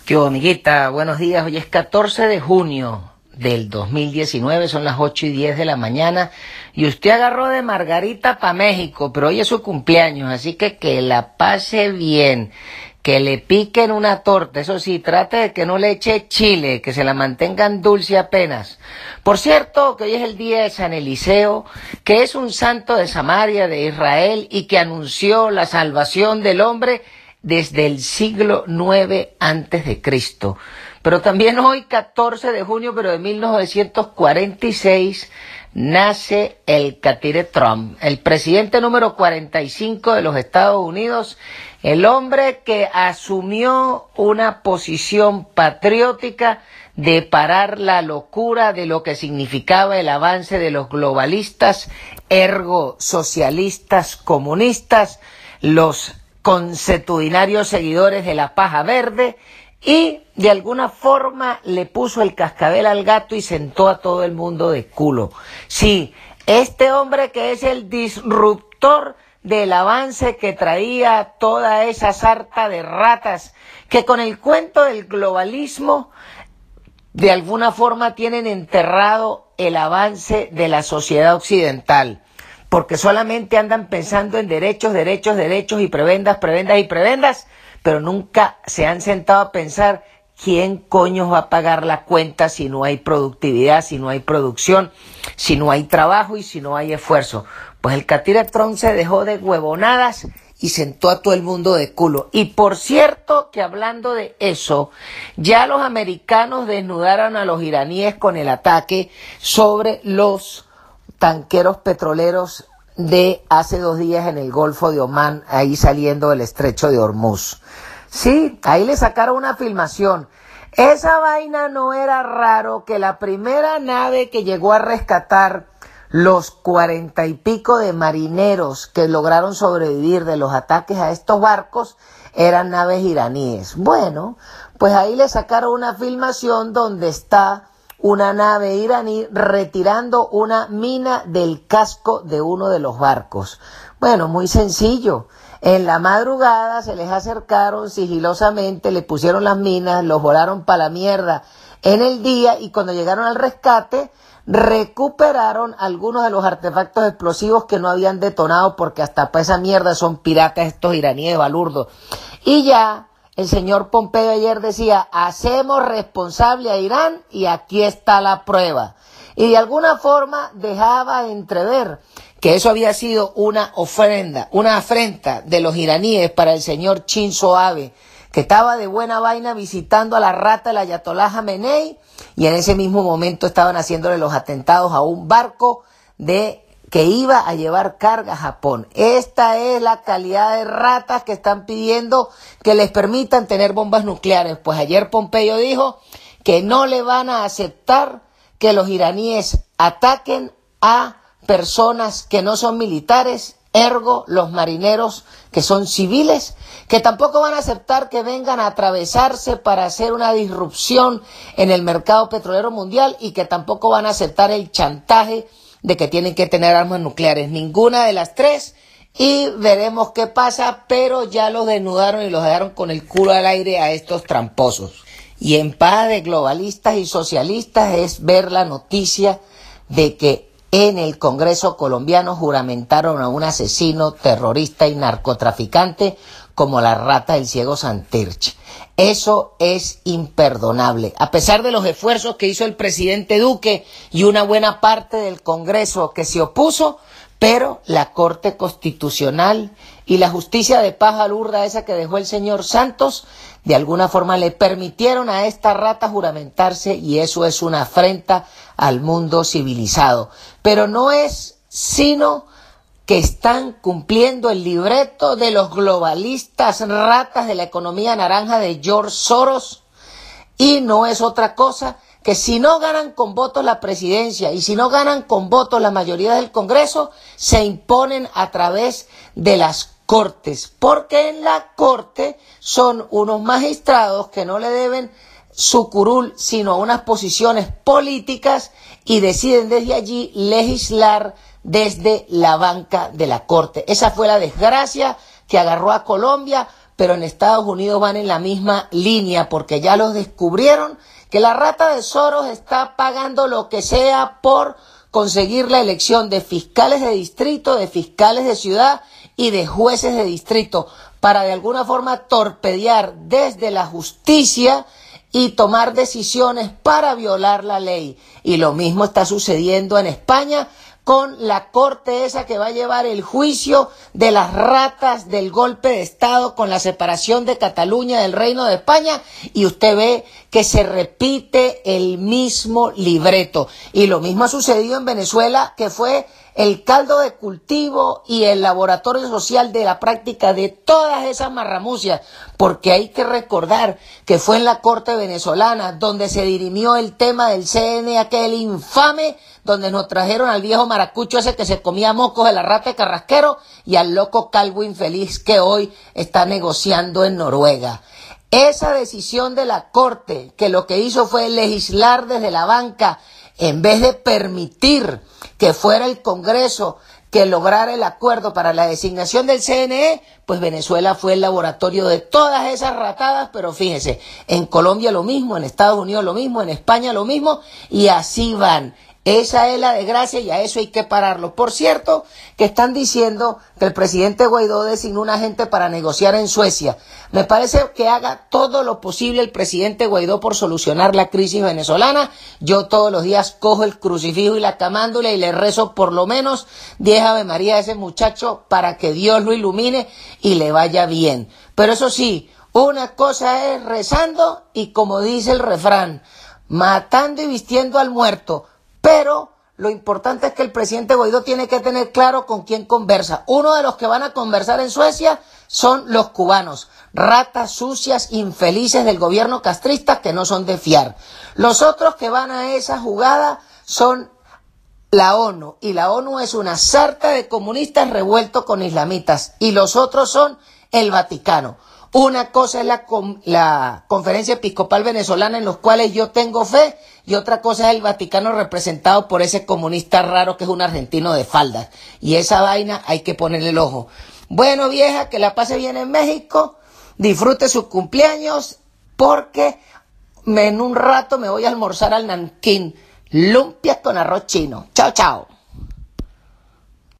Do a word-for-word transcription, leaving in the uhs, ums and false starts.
¿Qué hubo, amiguita? Buenos días. Hoy es catorce de junio del dos mil diecinueve, son las ocho y diez de la mañana y usted agarró de Margarita para México, pero hoy es su cumpleaños, así que que la pase bien, que le piquen una torta, eso sí, trate de que no le eche chile, que se la mantengan dulce apenas. Por cierto, que hoy es el día de San Eliseo, que es un santo de Samaria, de Israel, y que anunció la salvación del hombre desde el siglo nueve antes de Cristo. Pero también hoy, catorce de junio, pero de mil novecientos cuarenta y seis, nace el catire Trump, el presidente número cuarenta y cinco de los Estados Unidos, el hombre que asumió una posición patriótica de parar la locura de lo que significaba el avance de los globalistas, ergo socialistas, comunistas, los consuetudinarios seguidores de la paja verde, y de alguna forma le puso el cascabel al gato y sentó a todo el mundo de culo. Sí, este hombre que es el disruptor del avance que traía toda esa sarta de ratas que con el cuento del globalismo de alguna forma tienen enterrado el avance de la sociedad occidental, porque solamente andan pensando en derechos, derechos, derechos y prebendas, prebendas y prebendas, pero nunca se han sentado a pensar quién coño va a pagar la cuenta si no hay productividad, si no hay producción, si no hay trabajo y si no hay esfuerzo. Pues el catire Trump se dejó de huevonadas y sentó a todo el mundo de culo. Y por cierto que hablando de eso, ya los americanos desnudaron a los iraníes con el ataque sobre los tanqueros petroleros de hace dos días en el Golfo de Omán, ahí saliendo del estrecho de Hormuz. Sí, ahí le sacaron una filmación. Esa vaina no era raro que la primera nave que llegó a rescatar los cuarenta y pico de marineros que lograron sobrevivir de los ataques a estos barcos eran naves iraníes. Bueno, pues ahí le sacaron una filmación donde está una nave iraní retirando una mina del casco de uno de los barcos. Bueno, muy sencillo. En la madrugada se les acercaron sigilosamente, le pusieron las minas, los volaron para la mierda en el día y cuando llegaron al rescate recuperaron algunos de los artefactos explosivos que no habían detonado porque hasta para esa mierda son piratas estos iraníes balurdos. Y ya el señor Pompeo ayer decía, hacemos responsable a Irán y aquí está la prueba. Y de alguna forma dejaba entrever que eso había sido una ofrenda, una afrenta de los iraníes para el señor Shinzo Abe, que estaba de buena vaina visitando a la rata del Ayatollah Jamenei y en ese mismo momento estaban haciéndole los atentados a un barco de que iba a llevar carga a Japón. Esta es la calidad de ratas que están pidiendo que les permitan tener bombas nucleares. Pues ayer Pompeo dijo que no le van a aceptar que los iraníes ataquen a personas que no son militares, ergo los marineros que son civiles, que tampoco van a aceptar que vengan a atravesarse para hacer una disrupción en el mercado petrolero mundial y que tampoco van a aceptar el chantaje de que tienen que tener armas nucleares, ninguna de las tres, y veremos qué pasa, pero ya los desnudaron y los dejaron con el culo al aire a estos tramposos. Y en paz de globalistas y socialistas es ver la noticia de que en el Congreso colombiano juramentaron a un asesino, terrorista y narcotraficante como la rata del ciego Santirche. Eso es imperdonable. A pesar de los esfuerzos que hizo el presidente Duque y una buena parte del Congreso que se opuso, pero la Corte Constitucional y la justicia de paja lurda esa que dejó el señor Santos, de alguna forma le permitieron a esta rata juramentarse y eso es una afrenta al mundo civilizado. Pero no es sino que están cumpliendo el libreto de los globalistas ratas de la economía naranja de George Soros y no es otra cosa que si no ganan con votos la presidencia y si no ganan con votos la mayoría del Congreso, se imponen a través de las Cortes, porque en la Corte son unos magistrados que no le deben su curul sino a unas posiciones políticas y deciden desde allí legislar desde la banca de la Corte. Esa fue la desgracia que agarró a Colombia, pero en Estados Unidos van en la misma línea porque ya los descubrieron que la rata de Soros está pagando lo que sea por conseguir la elección de fiscales de distrito, de fiscales de ciudad y de jueces de distrito para de alguna forma torpedear desde la justicia y tomar decisiones para violar la ley. Y lo mismo está sucediendo en España con la corte esa que va a llevar el juicio de las ratas del golpe de Estado con la separación de Cataluña del Reino de España, y usted ve que se repite el mismo libreto. Y lo mismo ha sucedido en Venezuela, que fue el caldo de cultivo y el laboratorio social de la práctica de todas esas marramucias, porque hay que recordar que fue en la corte venezolana donde se dirimió el tema del C N E, aquel infame, donde nos trajeron al viejo maracucho ese que se comía mocos de la rata de Carrasquero y al loco calvo infeliz que hoy está negociando en Noruega. Esa decisión de la corte, que lo que hizo fue legislar desde la banca, en vez de permitir que fuera el Congreso que lograra el acuerdo para la designación del C N E, pues Venezuela fue el laboratorio de todas esas ratadas. Pero fíjese, en Colombia lo mismo, en Estados Unidos lo mismo, en España lo mismo, y así van. Esa es la desgracia y a eso hay que pararlo. Por cierto, que están diciendo que el presidente Guaidó designó un agente para negociar en Suecia. Me parece que haga todo lo posible el presidente Guaidó por solucionar la crisis venezolana. Yo todos los días cojo el crucifijo y la camándula y le rezo por lo menos diez Ave María a ese muchacho para que Dios lo ilumine y le vaya bien. Pero eso sí, una cosa es rezando y, como dice el refrán, matando y vistiendo al muerto. Pero lo importante es que el presidente Guaidó tiene que tener claro con quién conversa. Uno de los que van a conversar en Suecia son los cubanos, ratas sucias, infelices del gobierno castrista que no son de fiar. Los otros que van a esa jugada son la ONU, y la ONU es una sarta de comunistas revueltos con islamitas, y los otros son el Vaticano. Una cosa es la, la Conferencia Episcopal Venezolana, en los cuales yo tengo fe, y otra cosa es el Vaticano representado por ese comunista raro que es un argentino de faldas. Y esa vaina hay que ponerle el ojo. Bueno, vieja, que la pase bien en México, disfrute sus cumpleaños, porque en un rato me voy a almorzar al Nankín, lumpias con arroz chino. Chao, chao.